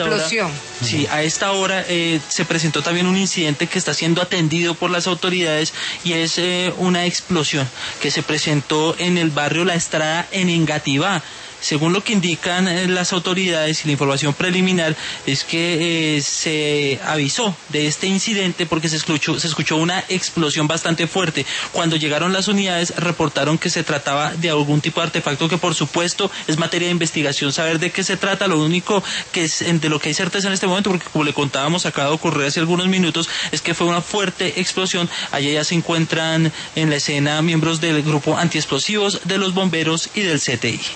explosión. Sí, a esta hora se presentó también un incidente que está siendo atendido por las autoridades y es una explosión que se presentó en el barrio La Estrada en Engativá. Según lo que indican las autoridades y la información preliminar es que se avisó de este incidente porque se escuchó una explosión bastante fuerte. Cuando llegaron las unidades reportaron que se trataba de algún tipo de artefacto que por supuesto es materia de investigación saber de qué se trata. Lo único que es de lo que hay certeza en este momento, porque como le contábamos acaba de ocurrir hace algunos minutos, es que fue una fuerte explosión. Allá ya se encuentran en la escena miembros del grupo antiexplosivos, de los bomberos y del CTI.